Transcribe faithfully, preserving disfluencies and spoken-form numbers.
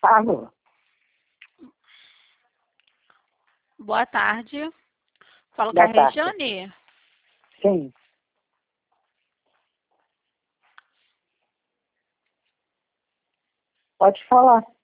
Alô? Boa tarde. Falo com Boa a tarde. Regiane. Sim. Pode falar.